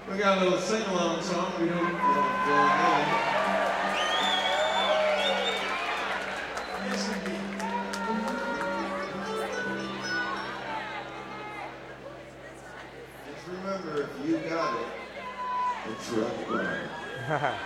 We got a little sing-along song we don't know. Yes, indeed. Just remember, if you got it, it's rock bottom.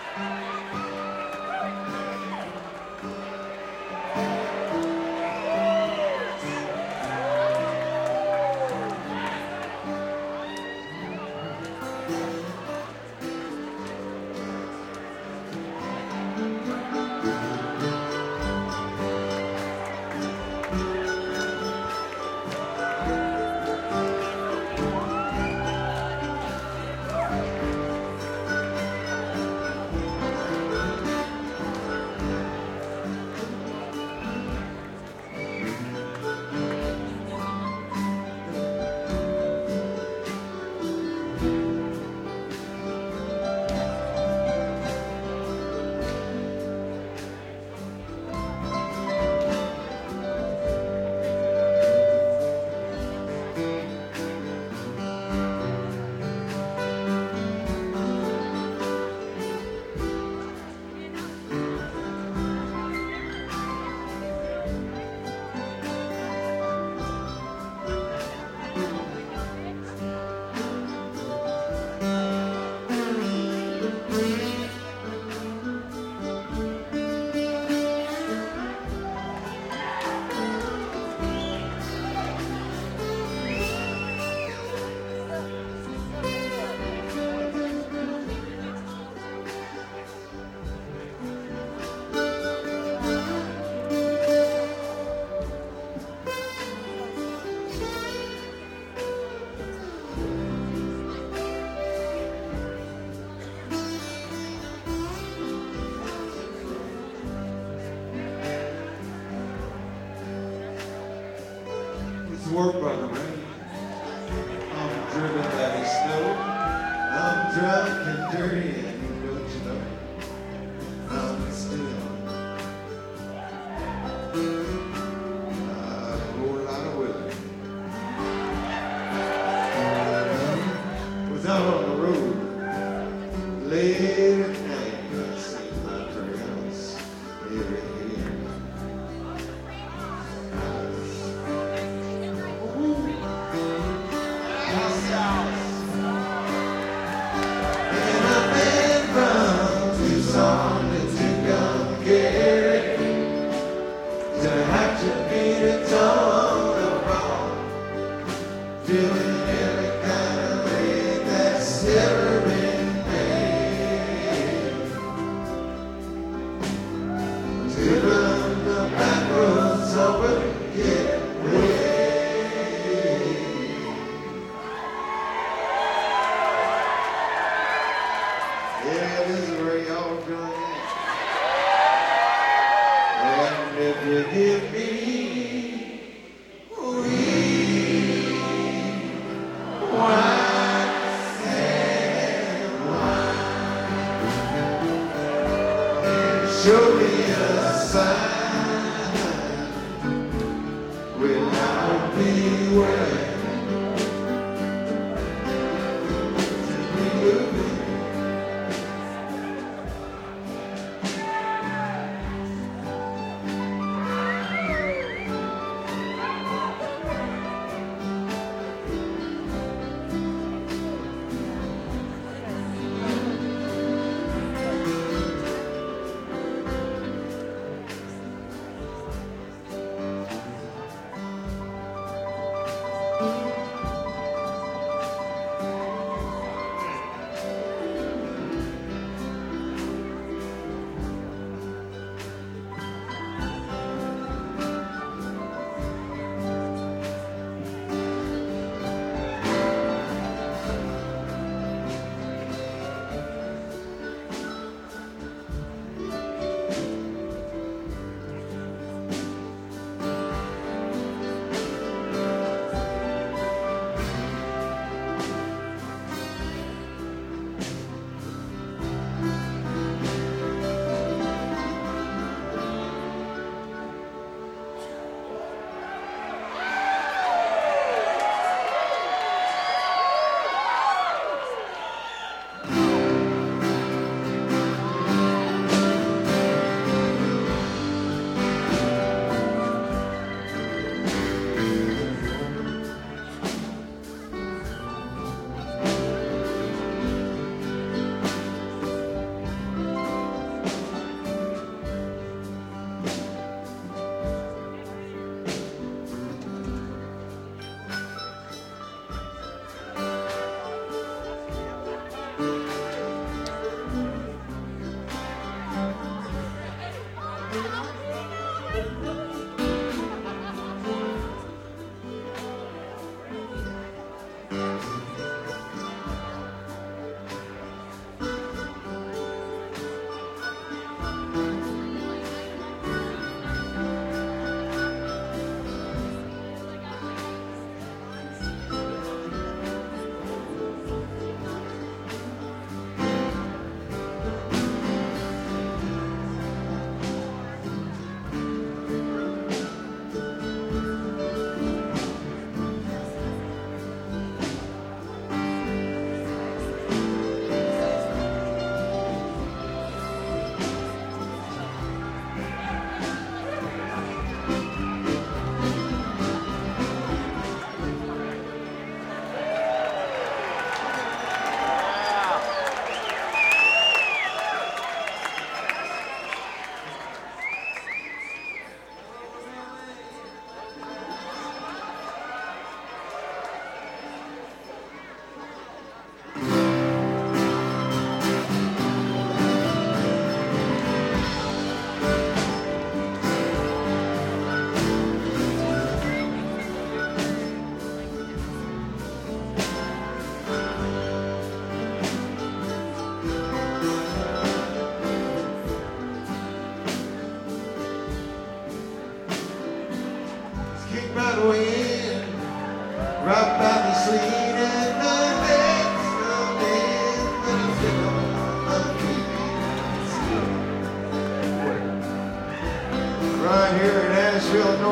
Work, brother, man. I'm driven by the snow. I'm drunk and dirty, and don't you know? I'm still a whole lot of women. Was out on the road late at night. I see my pretty house every year. Show me a sign without me waiting to be moving.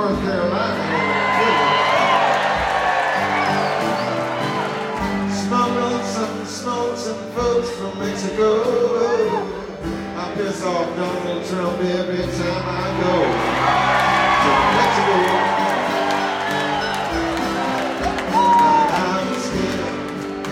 North Carolina. Smoke some folks from Mexico. I piss off Donald Trump every time I go to Mexico. I'm scared,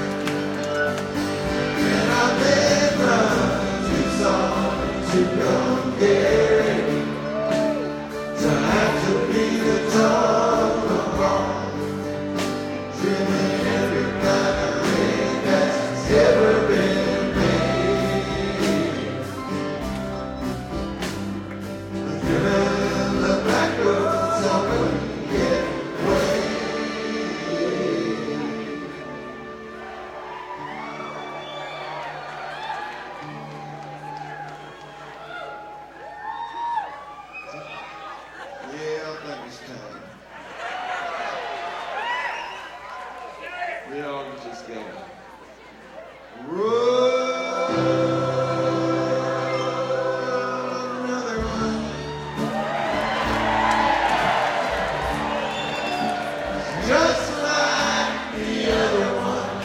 and I've been run too sorry to come here to have to be the talk of all, dreaming every kind of rain that's ever been made. Driven the back roads I wouldn't get away. Yeah, I think it's time. We all just go. Roll another one. Just like the other one.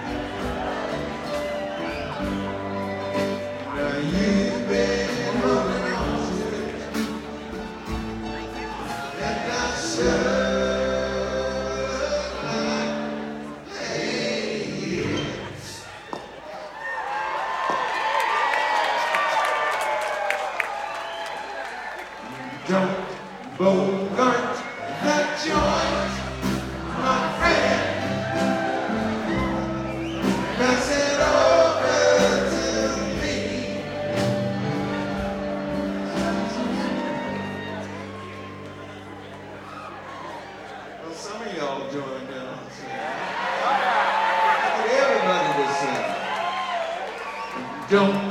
Now you've been holding on to it, and I should like, hey. Don't bogart that joint, my friend. Pass it over to me. Well, some of y'all joined in on singing. I need everybody to sing. Don't